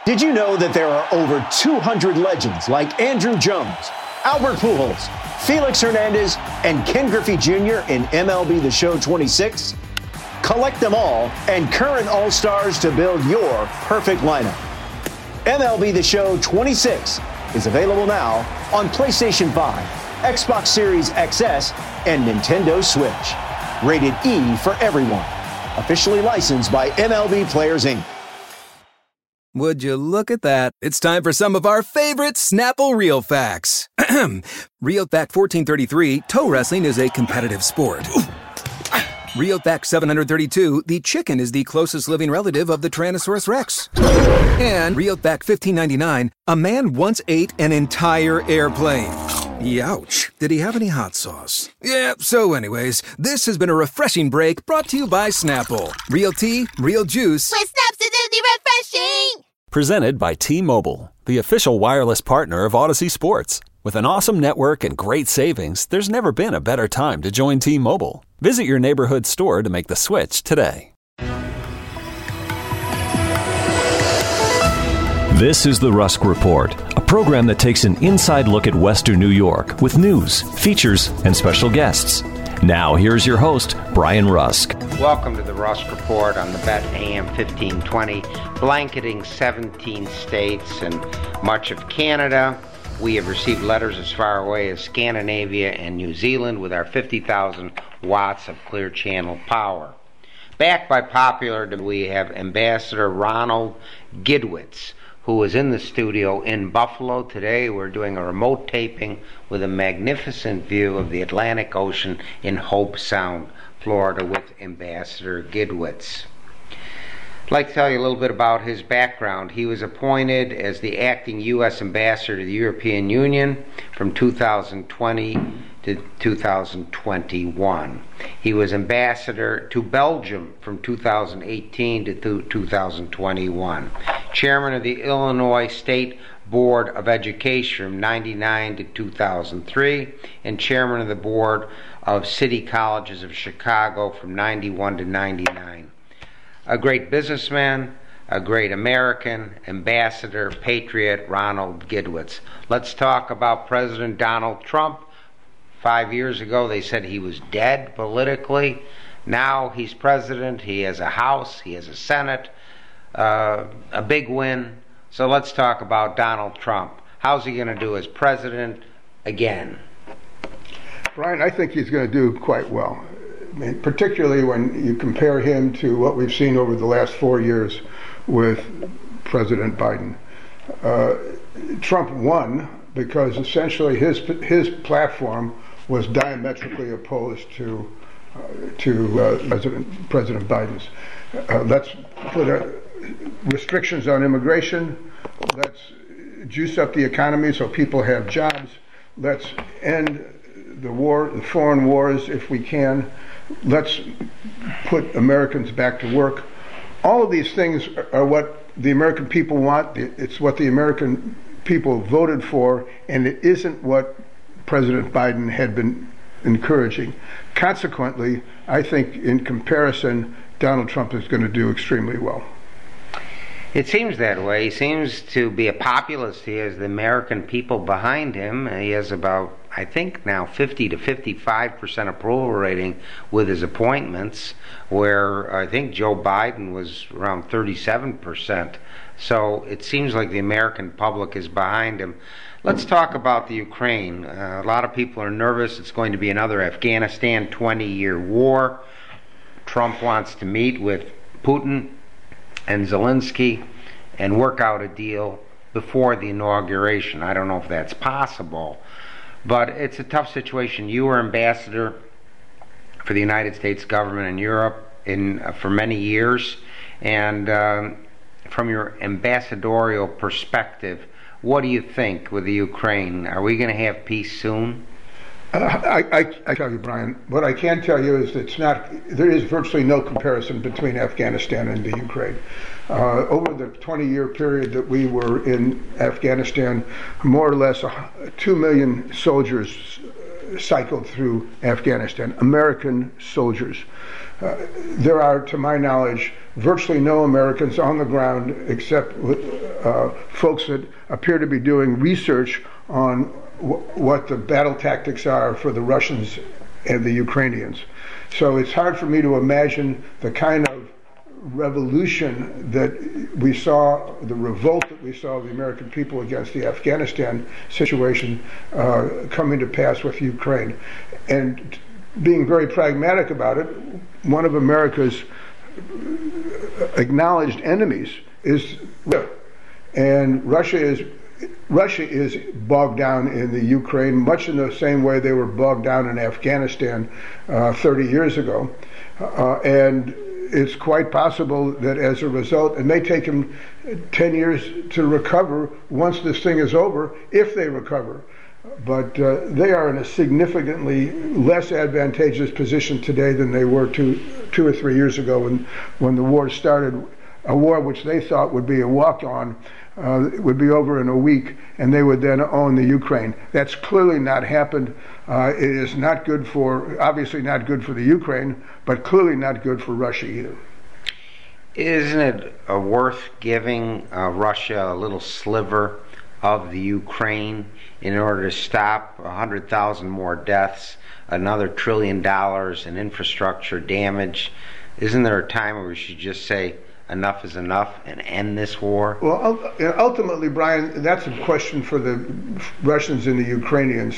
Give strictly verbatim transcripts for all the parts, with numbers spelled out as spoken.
Did you know that there are over two hundred legends like Andrew Jones, Albert Pujols, Felix Hernandez, and Ken Griffey Junior in M L B The Show twenty-six? Collect them all and current All-Stars to build your perfect lineup. M L B The Show twenty-six is available now on PlayStation five, Xbox Series X S, and Nintendo Switch. Rated E for everyone. Officially licensed by M L B Players, Incorporated. Would you look at that? It's time for some of our favorite Snapple Real Facts. Real Fact fourteen thirty-three, toe wrestling is a competitive sport. Real Fact seven hundred thirty-two, the chicken is the closest living relative of the Tyrannosaurus Rex. And Real Fact fifteen ninety-nine, a man once ate an entire airplane. Youch. Did he have any hot sauce? Yeah, so anyways, this has been a refreshing break brought to you by Snapple. Real tea, real juice. With Snaps, it's refreshing! Presented by T-Mobile, the official wireless partner of Odyssey Sports. With an awesome network and great savings, there's never been a better time to join T-Mobile. Visit your neighborhood store to make the switch today. This is the Rusk Report, a program that takes an inside look at Western New York with news, features, and special guests. Now, here's your host, Brian Rusk. Welcome to the Rusk Report on the Bet A M fifteen twenty, blanketing seventeen states and much of Canada. We have received letters as far away as Scandinavia and New Zealand with our fifty thousand watts of clear channel power. Backed by popular, we have Ambassador Ronald Gidwitz, who is in the studio in Buffalo today. We're doing a remote taping with a magnificent view of the Atlantic Ocean in Hobe Sound, Florida, with Ambassador Gidwitz. I'd like to tell you a little bit about his background. He was appointed as the acting U S ambassador to the European Union from two thousand twenty to two thousand twenty-one. He was ambassador to Belgium from two thousand eighteen to two thousand twenty-one. Chairman of the Illinois State Board of Education from ninety-nine to two thousand three, and chairman of the Board of City Colleges of Chicago from ninety-one to ninety-nine. A great businessman, a great American, ambassador, patriot, Ronald Gidwitz. Let's talk about President Donald Trump. Five years ago, they said he was dead politically. Now he's president. He has a House. He has a Senate. Uh, a big win. So let's talk about Donald Trump. How's he going to do as president again? Brian, I think he's going to do quite well. I mean, particularly when you compare him to what we've seen over the last four years with President Biden. Uh, Trump won because essentially his his platform was diametrically opposed to uh, to uh, President President Biden's. Uh, let's put a, restrictions on immigration. Let's juice up the economy so people have jobs. Let's end the war, the foreign wars, if we can. Let's put Americans back to work. All of these things are what the American people want. It's what the American people voted for, and it isn't what President Biden had been encouraging. Consequently, I think in comparison, Donald Trump is going to do extremely well. It seems that way. He seems to be a populist. He has the American people behind him. He has about, I think now, fifty to fifty-five percent approval rating with his appointments, where I think Joe Biden was around thirty-seven percent. So it seems like the American public is behind him. Let's talk about the Ukraine. Uh, a lot of people are nervous. It's going to be another Afghanistan twenty-year war. Trump wants to meet with Putin and Zelensky and work out a deal before the inauguration. I don't know if that's possible, but it's a tough situation. You were ambassador for the United States government in Europe in uh, for many years, and um, from your ambassadorial perspective, what do you think with the Ukraine? Are we going to have peace soon? Uh, I, I, I tell you, Brian, what I can tell you is it's not, there is virtually no comparison between Afghanistan and the Ukraine. Uh, over the twenty-year period that we were in Afghanistan, more or less uh, two million soldiers cycled through Afghanistan, American soldiers. Uh, there are, to my knowledge, virtually no Americans on the ground except with uh, folks that appear to be doing research on w- what the battle tactics are for the Russians and the Ukrainians. So it's hard for me to imagine the kind of revolution that we saw, the revolt that we saw of the American people against the Afghanistan situation uh, coming to pass with Ukraine. And being very pragmatic about it, one of America's acknowledged enemies is Russia. And Russia is Russia is bogged down in the Ukraine, much in the same way they were bogged down in Afghanistan uh, thirty years ago. Uh, and it's quite possible that as a result, it may take them ten years to recover once this thing is over, if they recover. But uh, they are in a significantly less advantageous position today than they were two, two or three years ago when, when the war started, a war which they thought would be a walk-on. Uh, it would be over in a week, and they would then own the Ukraine. That's clearly not happened. Uh, it is not good for, obviously not good for the Ukraine, but clearly not good for Russia either. Isn't it uh, worth giving uh, Russia a little sliver of the Ukraine in order to stop one hundred thousand more deaths, another trillion dollars in infrastructure damage? Isn't there a time where we should just say, enough is enough, and end this war? Well, ultimately, Brian, that's a question for the Russians and the Ukrainians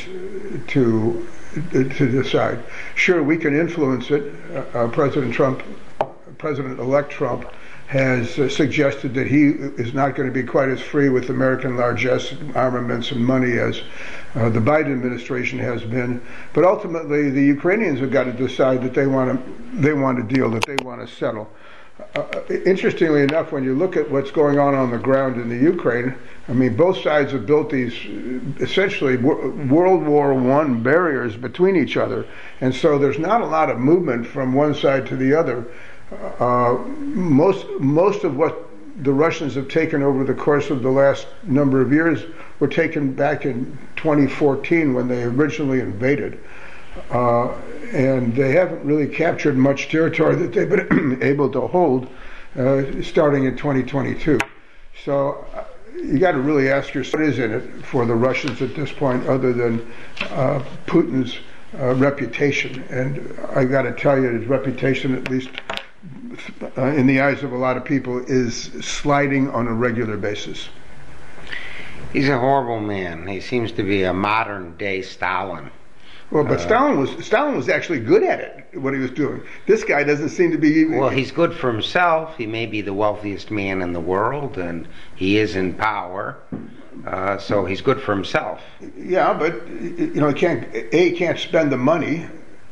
to to decide. Sure, we can influence it. Uh, President Trump, President-elect Trump, has uh, suggested that he is not going to be quite as free with American largesse, armaments, and money as uh, the Biden administration has been. But ultimately, the Ukrainians have got to decide that they want to they want a deal, that they want to settle. Uh, interestingly enough, when you look at what's going on on the ground in the Ukraine, I mean, both sides have built these essentially World War One barriers between each other, and so there's not a lot of movement from one side to the other. Uh, most most of what the Russians have taken over the course of the last number of years were taken back in twenty fourteen when they originally invaded. Uh, and they haven't really captured much territory that they've been able to hold uh, starting in twenty twenty-two. So uh, you got to really ask yourself, what is in it for the Russians at this point other than uh, Putin's uh, reputation? And I got to tell you, his reputation, at least uh, in the eyes of a lot of people, is sliding on a regular basis. He's a horrible man. He seems to be a modern-day Stalin. Well, but uh, Stalin was Stalin was actually good at it, what he was doing. This guy doesn't seem to be even... Well, he's good for himself. He may be the wealthiest man in the world, and he is in power. Uh, so he's good for himself. Yeah, but, you know, he can't, A, he can't spend the money,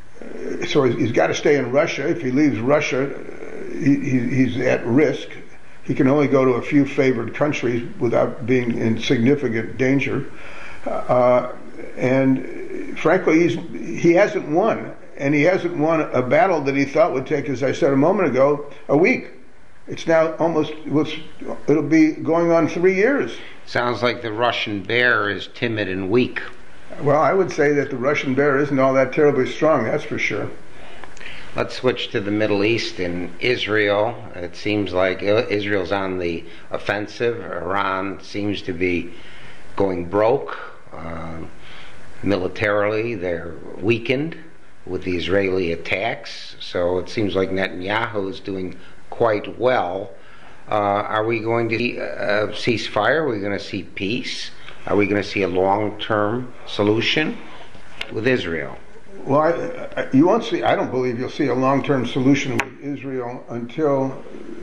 so he's got to stay in Russia. If he leaves Russia, he, he's at risk. He can only go to a few favored countries without being in significant danger. Uh, and... Frankly, he's, he hasn't won, and he hasn't won a battle that he thought would take, as I said a moment ago, a week. It's now almost, it'll be going on three years. Sounds like the Russian bear is timid and weak. Well, I would say that the Russian bear isn't all that terribly strong, that's for sure. Let's switch to the Middle East. In Israel, it seems like Israel's on the offensive. Iran seems to be going broke. Uh, Militarily, they're weakened with the Israeli attacks, so it seems like Netanyahu is doing quite well. Uh, are we going to see a ceasefire? Are we going to see peace? Are we going to see a long-term solution with Israel? Well, I, I, you won't see. I don't believe you'll see a long-term solution with Israel until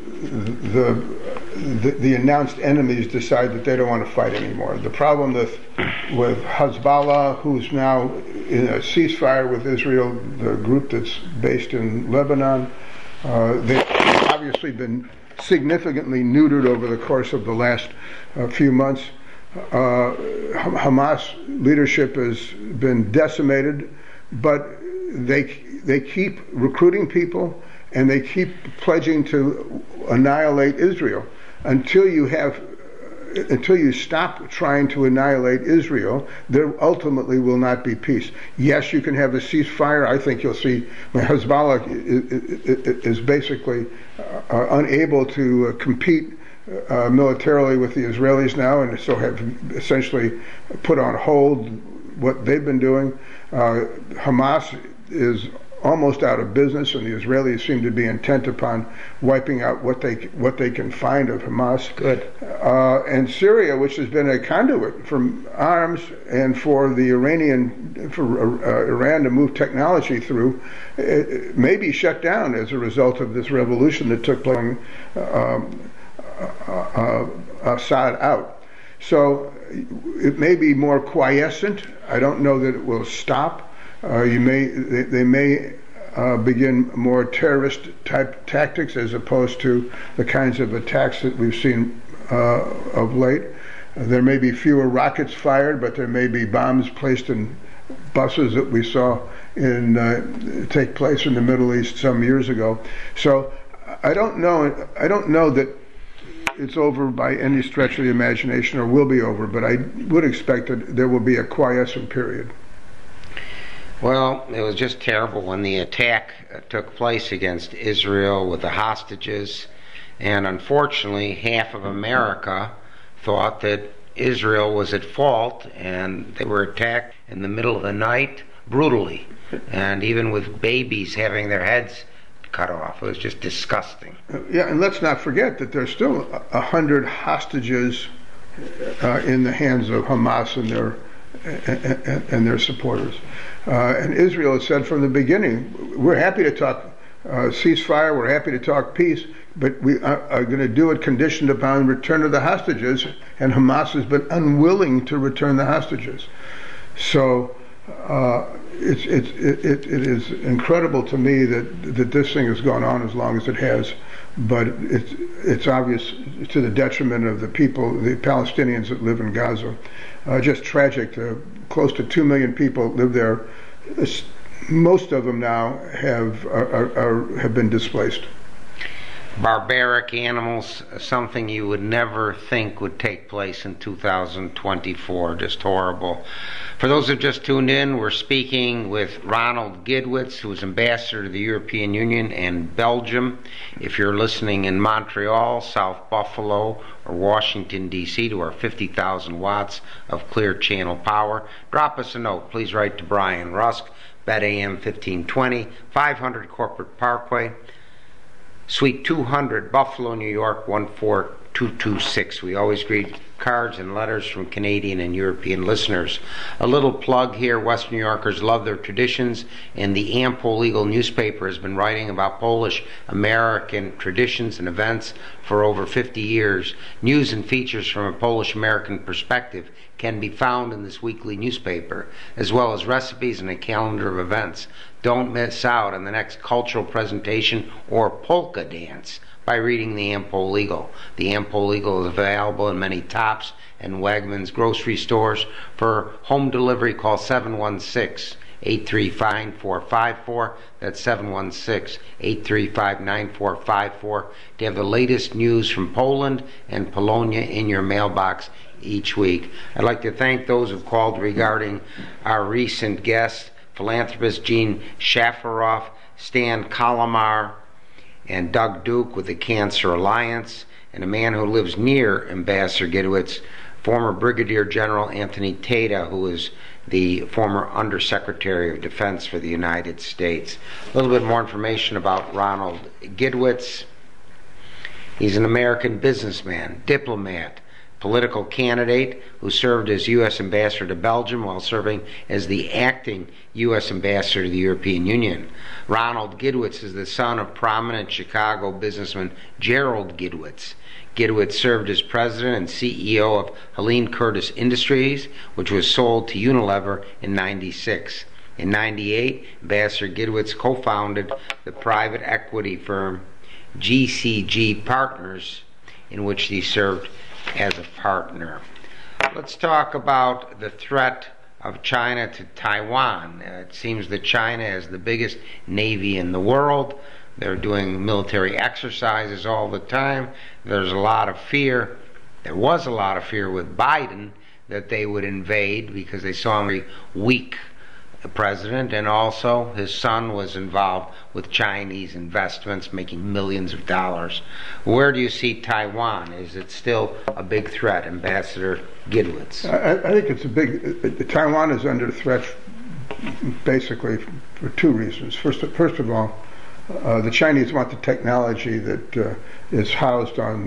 the, the the announced enemies decide that they don't want to fight anymore. The problem with with Hezbollah, who's now in a ceasefire with Israel, the group that's based in Lebanon, uh, they've obviously been significantly neutered over the course of the last uh, few months. Uh, Hamas leadership has been decimated, but they they keep recruiting people and they keep pledging to annihilate Israel. Until you have, until you stop trying to annihilate Israel, there ultimately will not be peace. Yes, you can have a ceasefire. I think you'll see Hezbollah is basically uh, unable to uh, compete uh, militarily with the Israelis now, and so have essentially put on hold what they've been doing. Uh, Hamas is almost out of business, and the Israelis seem to be intent upon wiping out what they what they can find of Hamas. Good. Uh, and Syria, which has been a conduit for arms and for the Iranian for uh, Iran to move technology through, it may be shut down as a result of this revolution that took place. Um, uh, uh, Assad out. So it may be more quiescent. I don't know that it will stop. Uh, you may they, they may uh, begin more terrorist type tactics as opposed to the kinds of attacks that we've seen uh, of late. Uh, there may be fewer rockets fired, but there may be bombs placed in buses that we saw in uh, take place in the Middle East some years ago. So I don't know. I don't know that it's over by any stretch of the imagination, or will be over, but I would expect that there will be a quiescent period. Well, it was just terrible when the attack uh, took place against Israel with the hostages, and unfortunately half of America thought that Israel was at fault, and they were attacked in the middle of the night brutally, and even with babies having their heads cut off. It was just disgusting. Uh, yeah, and let's not forget that there's still a hundred hostages uh, in the hands of Hamas and their and, and their supporters. Uh, and Israel has said from the beginning, we're happy to talk uh, ceasefire, we're happy to talk peace, but we are, are going to do it conditioned upon return of the hostages, and Hamas has been unwilling to return the hostages. So uh, it's, it's, it, it, it is incredible to me that, that this thing has gone on as long as it has, but it's, it's obvious to the detriment of the people, the Palestinians that live in Gaza. Uh, just tragic. Uh, close to two million people live there. It's, most of them now have are, are, have been displaced. Barbaric animals, something you would never think would take place in two thousand twenty-four. Just horrible. For those who just tuned in, we're speaking with Ronald Gidwitz, who is ambassador to the European Union and Belgium. If you're listening in Montreal, South Buffalo, or Washington, D C, to our fifty thousand watts of clear channel power, drop us a note. Please write to Brian Rusk, B E T A M fifteen twenty, five hundred Corporate Parkway, Suite two hundred, Buffalo, New York, one four two two six. We always read cards and letters from Canadian and European listeners. A little plug here, Western New Yorkers love their traditions, and the Ampo Legal newspaper has been writing about Polish American traditions and events for over fifty years. News and features from a Polish American perspective can be found in this weekly newspaper, as well as recipes and a calendar of events. Don't miss out on the next cultural presentation or polka dance by reading the Ampo Legal. The Ampo Legal is available in many Tops and Wegmans grocery stores. For home delivery, call seven one six, eight three five, nine four five four. That's seven one six, eight three five, nine four five four to have the latest news from Poland and Polonia in your mailbox each week. I'd like to thank those who've called regarding our recent guest, philanthropist Gene Shafarov, Stan Kalamar, and Doug Duke with the Cancer Alliance, and a man who lives near Ambassador Gidwitz, former Brigadier General Anthony Tata, who is the former Undersecretary of Defense for the United States. A little bit more information about Ronald Gidwitz. He's an American businessman, diplomat, political candidate who served as U S Ambassador to Belgium while serving as the acting U S Ambassador to the European Union. Ronald Gidwitz is the son of prominent Chicago businessman Gerald Gidwitz. Gidwitz served as president and C E O of Helene Curtis Industries, which was sold to Unilever in ninety-six. In ninety-eight, Ambassador Gidwitz co-founded the private equity firm G C G Partners, in which he served as a partner. Let's talk about the threat of China to Taiwan. Uh, it seems that China is the biggest navy in the world. They're doing military exercises all the time. There's a lot of fear. There was a lot of fear with Biden that they would invade because they saw him very weak president, and also his son was involved with Chinese investments, making millions of dollars. Where do you see Taiwan? Is it still a big threat, Ambassador Gidwitz? I, I think it's a big. Uh, Taiwan is under threat, basically for two reasons. First, first of all, uh, the Chinese want the technology that uh, is housed on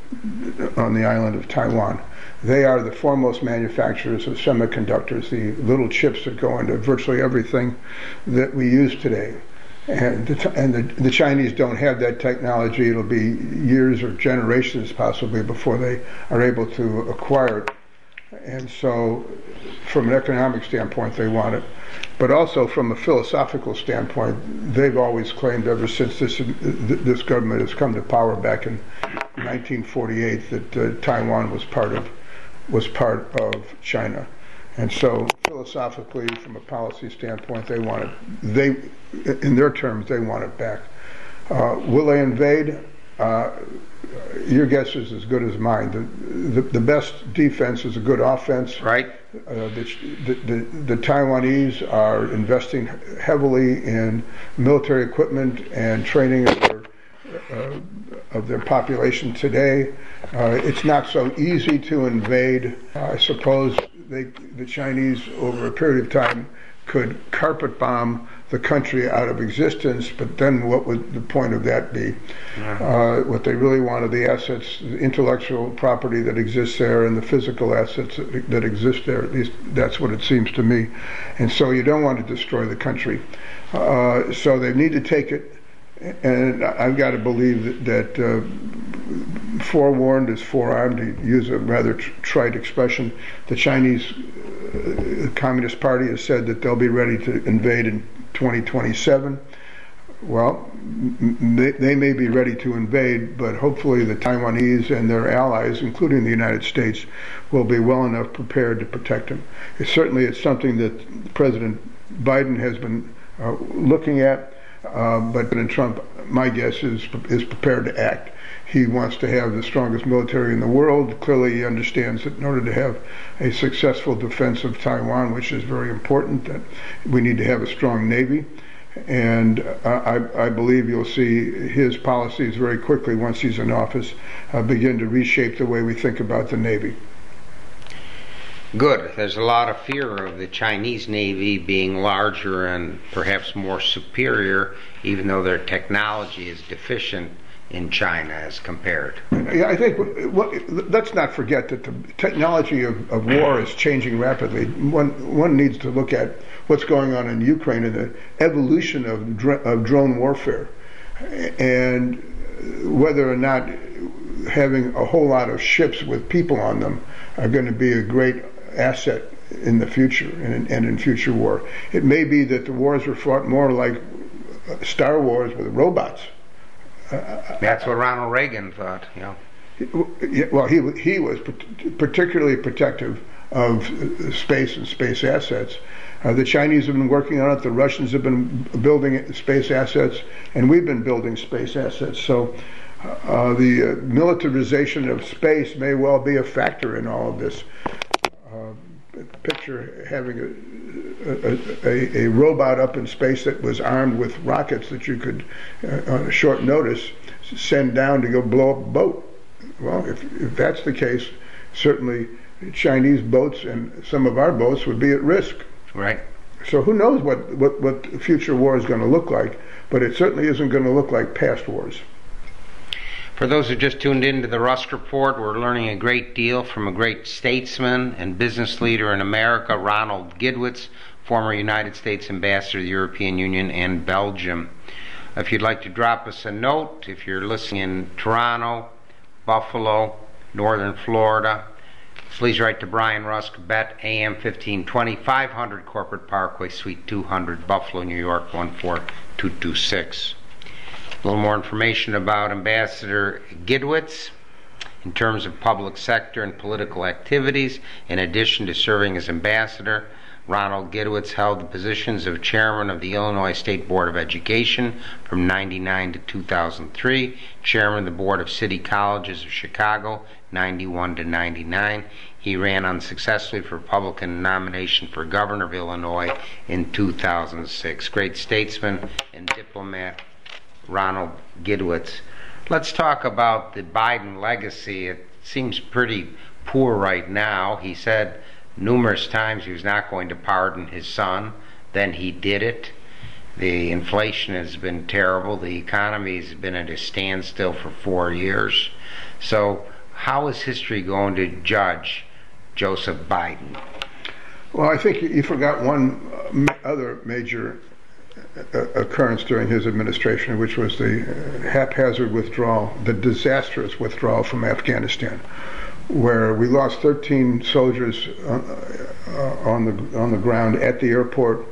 the on the island of Taiwan. They are the foremost manufacturers of semiconductors, the little chips that go into virtually everything that we use today. And the, and the, the Chinese don't have that technology. It'll be years or generations possibly before they are able to acquire it. And so from an economic standpoint, they want it. But also from a philosophical standpoint, they've always claimed ever since this this government has come to power back in nineteen forty-eight that uh, Taiwan was part of was part of China. And so philosophically, from a policy standpoint, they want it, they, in their terms, they want it back. Uh, will they invade? Uh, your guess is as good as mine. The, the, the best defense is a good offense. Right. Uh, the, the, the, the Taiwanese are investing heavily in military equipment and training of their, uh, of their population today. Uh, it's not so easy to invade. Uh, I suppose they, the Chinese, over a period of time, could carpet bomb the country out of existence, but then what would the point of that be? Uh, what they really want are the assets, the intellectual property that exists there and the physical assets that, that exist there. At least that's what it seems to me. And so you don't want to destroy the country. Uh, so they need to take it, and I've got to believe that, that uh, forewarned is forearmed, to use a rather trite expression. The Chinese uh, Communist Party has said that they'll be ready to invade in twenty twenty-seven. Well, they, they may be ready to invade, but hopefully the Taiwanese and their allies, including the United States, will be well enough prepared to protect them. It certainly it's something that President Biden has been uh, looking at, uh, but President Trump, my guess, is is prepared to act. He wants to have the strongest military in the world. Clearly, he understands that in order to have a successful defense of Taiwan, which is very important, that we need to have a strong Navy. And uh, I, I believe you'll see his policies very quickly, once he's in office, uh, begin to reshape the way we think about the Navy. Good. There's a lot of fear of the Chinese Navy being larger and perhaps more superior, even though their technology is deficient in China as compared. Yeah, I think what, let's not forget that the technology of, of war is changing rapidly. One one needs to look at what's going on in Ukraine and the evolution of, dr- of drone warfare, and whether or not having a whole lot of ships with people on them are going to be a great asset in the future and, and in future war. It may be that the wars are fought more like Star Wars with robots. Uh, That's what Ronald Reagan thought, yeah. Well, he he was particularly protective of space and space assets. Uh, the Chinese have been working on it. The Russians have been building space assets, and we've been building space assets. So uh, the uh, militarization of space may well be a factor in all of this. Uh, picture having a, a, a robot up in space that was armed with rockets that you could, uh, on a short notice, send down to go blow up a boat. Well, if, if that's the case, certainly Chinese boats and some of our boats would be at risk. Right. So who knows what, what, what the future war is going to look like, but it certainly isn't going to look like past wars. For those who just tuned into the Rusk Report, we're learning a great deal from a great statesman and business leader in America, Ronald Gidwitz, former United States Ambassador to the European Union and Belgium. If you'd like to drop us a note, if you're listening in Toronto, Buffalo, Northern Florida, please write to Brian Rusk, B E T, A M fifteen twenty, five hundred Corporate Parkway, Suite two hundred, Buffalo, New York, one four two two six. A little more information about Ambassador Gidwitz in terms of public sector and political activities. In addition to serving as ambassador, Ronald Gidwitz held the positions of chairman of the Illinois State Board of Education from ninety-nine to two thousand three, chairman of the Board of City Colleges of Chicago, ninety-one to ninety-nine. He ran unsuccessfully for Republican nomination for governor of Illinois in two thousand six. Great statesman and diplomat Ronald Gidwitz. Let's talk about the Biden legacy. It seems pretty poor right now. He said numerous times he was not going to pardon his son. Then he did it. The inflation has been terrible. The economy has been at a standstill for four years. So how is history going to judge Joseph Biden? Well, I think you forgot one other major occurrence during his administration, which was the haphazard withdrawal, the disastrous withdrawal from Afghanistan, where we lost thirteen soldiers on the on the ground at the airport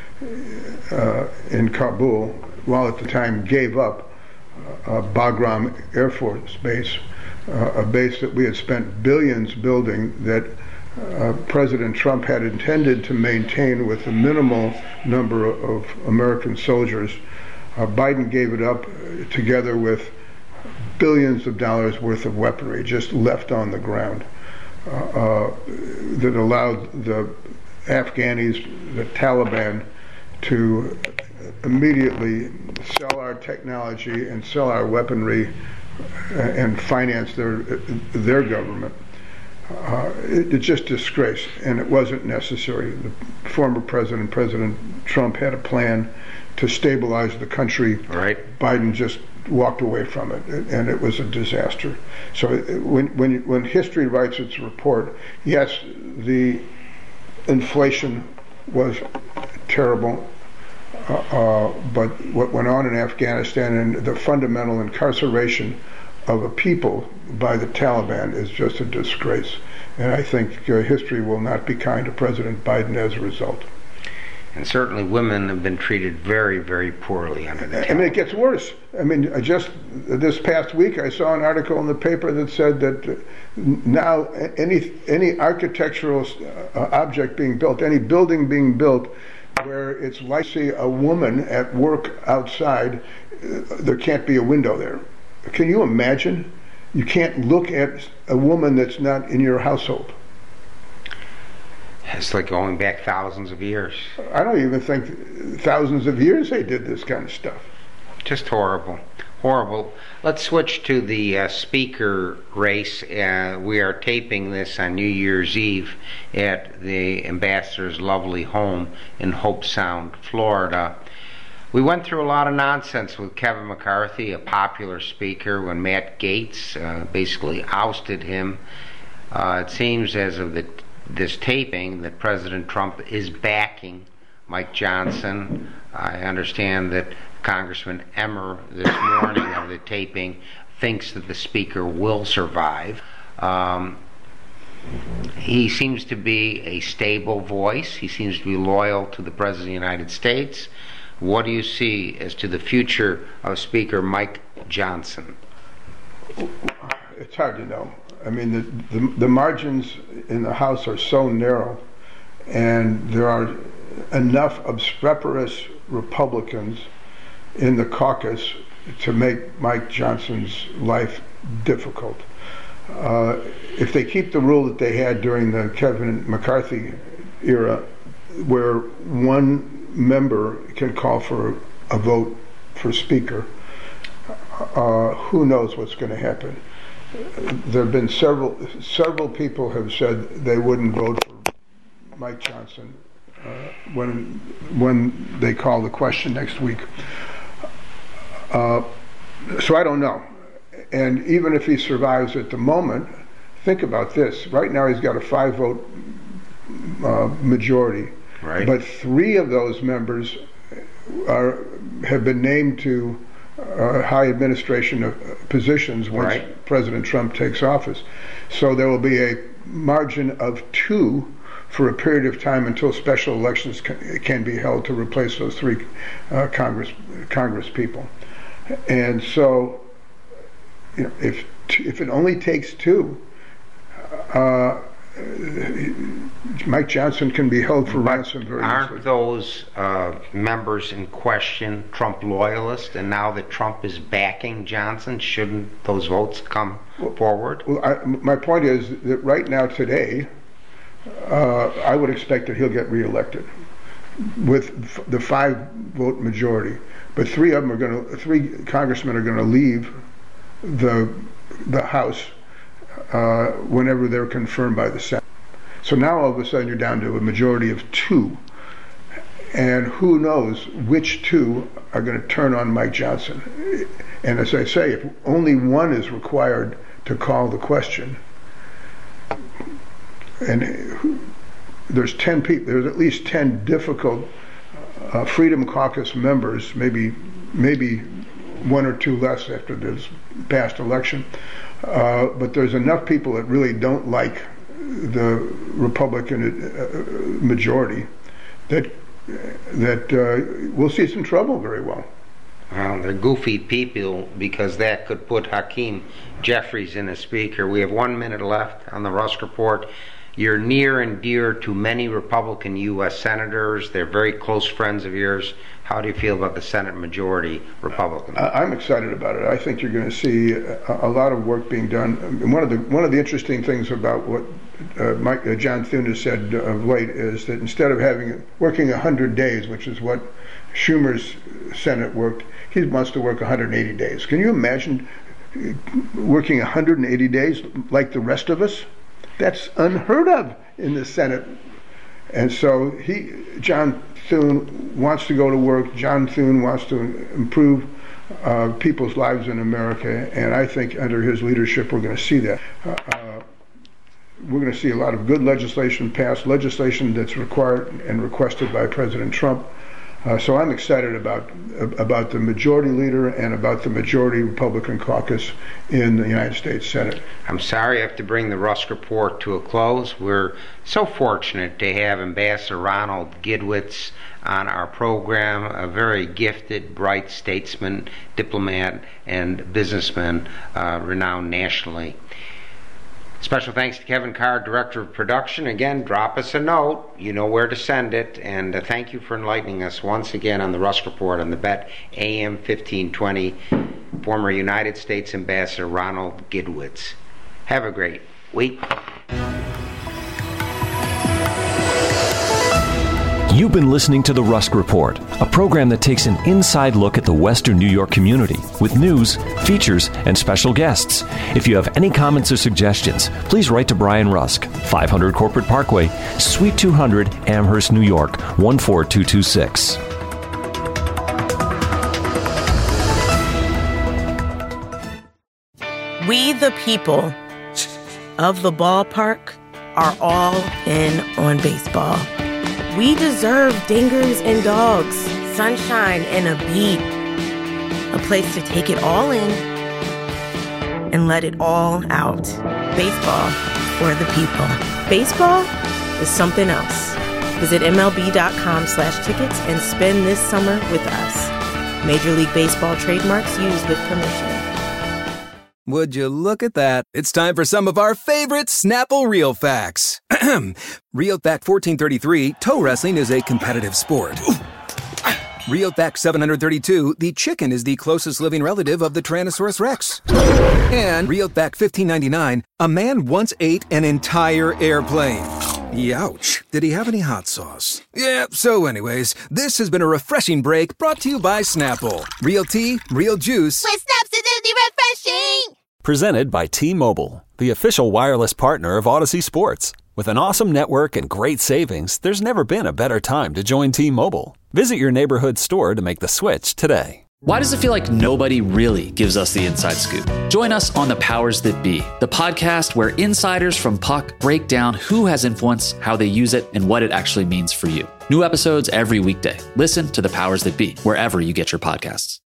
uh, in Kabul, while at the time gave up uh, Bagram Air Force Base, uh, a base that we had spent billions building, that Uh, President Trump had intended to maintain with a minimal number of American soldiers. Uh, Biden gave it up uh, together with billions of dollars worth of weaponry just left on the ground uh, uh, that allowed the Afghanis, the Taliban, to immediately sell our technology and sell our weaponry uh, and finance their their government. Uh, it, it's just disgrace, and it wasn't necessary. The former president, President Trump, had a plan to stabilize the country. Right. Biden just walked away from it, and it was a disaster. So when when when history writes its report, yes, the inflation was terrible, uh, uh, but what went on in Afghanistan and the fundamental incarceration of a people by the Taliban is just a disgrace. And I think uh, history will not be kind to President Biden as a result. And certainly women have been treated very, very poorly under the Taliban. I mean, it gets worse. I mean, I just this past week I saw an article in the paper that said that now any any architectural uh, object being built, any building being built, where it's like see a woman at work outside, uh, there can't be a window there. Can you imagine? You can't look at a woman that's not in your household. It's like going back thousands of years. I don't even think thousands of years they did this kind of stuff. Just horrible. Horrible. Let's switch to the uh, speaker race. Uh, we are taping this on New Year's Eve at the ambassador's lovely home in Hope Sound, Florida. We went through a lot of nonsense with Kevin McCarthy, a popular speaker, when Matt Gaetz uh, basically ousted him. Uh, it seems as of the, this taping that President Trump is backing Mike Johnson. I understand that Congressman Emmer this morning of the taping thinks that the speaker will survive. Um, he seems to be a stable voice. He seems to be loyal to the President of the United States. What do you see as to the future of Speaker Mike Johnson? It's hard to know. I mean, the, the, the margins in the House are so narrow, and there are enough obstreperous Republicans in the caucus to make Mike Johnson's life difficult. Uh, if they keep the rule that they had during the Kevin McCarthy era, where one member can call for a vote for speaker, uh, who knows what's going to happen. There have been several several people have said they wouldn't vote for Mike Johnson uh, when when they call the question next week. Uh, so I don't know. And even if he survives at the moment, think about this. Right now he's got a five vote uh, majority. Right. But three of those members are have been named to uh, high administration of positions once right. President Trump takes office. So there will be a margin of two for a period of time until special elections can, can be held to replace those three uh, Congress Congress people. And so, you know, if if it only takes two, uh, Mike Johnson can be held for but ransom very aren't easily. those uh, members in question Trump loyalists? And now that Trump is backing Johnson, shouldn't those votes come well, forward? Well, I, my point is that right now, today, uh, I would expect that he'll get reelected with f- the five-vote majority. But three of them are going to, three congressmen are going to leave the the House uh, whenever they're confirmed by the Senate. So now all of a sudden you're down to a majority of two. And who knows which two are going to turn on Mike Johnson. And as I say, if only one is required to call the question, and there's ten people, there's at least ten difficult uh, Freedom Caucus members, maybe maybe one or two less after this past election, uh, but there's enough people that really don't like the Republican uh, majority that that uh, we'll see some trouble very well. Well, they're goofy people, because that could put Hakeem Jeffries in as speaker. We have one minute left on the Rusk Report. You're near and dear to many Republican U S senators. They're very close friends of yours. How do you feel about the Senate majority Republican? I'm excited about it. I think you're going to see a, a lot of work being done. And one of the one of the interesting things about what uh, Mike, uh, John Thune has said of late is that instead of having working one hundred days, which is what Schumer's Senate worked, he wants to work one hundred eighty days. Can you imagine working one hundred eighty days like the rest of us? That's unheard of in the Senate. And so he, John Thune wants to go to work. John Thune wants to improve uh, people's lives in America, and I think under his leadership we're going to see that. Uh, uh, we're going to see a lot of good legislation passed, legislation that's required and requested by President Trump. Uh, so I'm excited about about the majority leader and about the majority Republican caucus in the United States Senate. I'm sorry I have to bring the Rusk Report to a close. We're so fortunate to have Ambassador Ronald Gidwitz on our program, a very gifted, bright statesman, diplomat, and businessman, uh, renowned nationally. Special thanks to Kevin Carr, Director of Production. Again, drop us a note. You know where to send it. And uh, thank you for enlightening us once again on the Rusk Report on the Bet A M fifteen twenty. Former United States Ambassador Ronald Gidwitz. Have a great week. You've been listening to The Rusk Report, a program that takes an inside look at the Western New York community with news, features, and special guests. If you have any comments or suggestions, please write to Brian Rusk, five hundred Corporate Parkway, Suite two hundred, Amherst, New York, one four two two six. We the people of the ballpark are all in on baseball. We deserve dingers and dogs, sunshine and a beat. A place to take it all in and let it all out. Baseball for the people. Baseball is something else. Visit MLB.com slash tickets and spend this summer with us. Major League Baseball trademarks used with permission. Would you look at that? It's time for some of our favorite Snapple Real Facts. Real Fact fourteen thirty-three, toe wrestling is a competitive sport. Real Fact seven hundred thirty-two, the chicken is the closest living relative of the Tyrannosaurus Rex. And Real Fact fifteen ninety-nine, a man once ate an entire airplane. Youch. Did he have any hot sauce? Yeah, so anyways, this has been a refreshing break brought to you by Snapple. Real tea, real juice. With Snapsidity refreshing! Presented by T-Mobile, the official wireless partner of Odyssey Sports. With an awesome network and great savings, there's never been a better time to join T-Mobile. Visit your neighborhood store to make the switch today. Why does it feel like nobody really gives us the inside scoop? Join us on The Powers That Be, the podcast where insiders from Puck break down who has influence, how they use it, and what it actually means for you. New episodes every weekday. Listen to The Powers That Be, wherever you get your podcasts.